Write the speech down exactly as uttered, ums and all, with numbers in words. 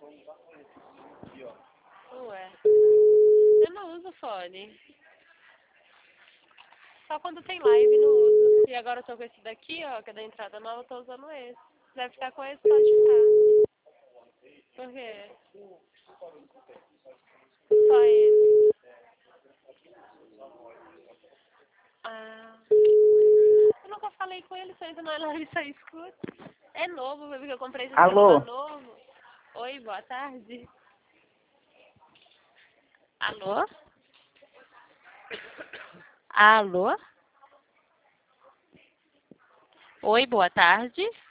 Ué. Eu não uso fone. Só quando tem live não uso. E agora eu tô com esse daqui, ó, que é da entrada nova, eu tô usando esse. Se deve ficar com esse, pode ficar. Por quê? Só ele. Ah. Eu nunca falei com ele, só entra na live e só escuta. É novo, porque eu comprei esse Alô? celular novo. Oi, boa tarde. Alô? Alô? Oi, boa tarde.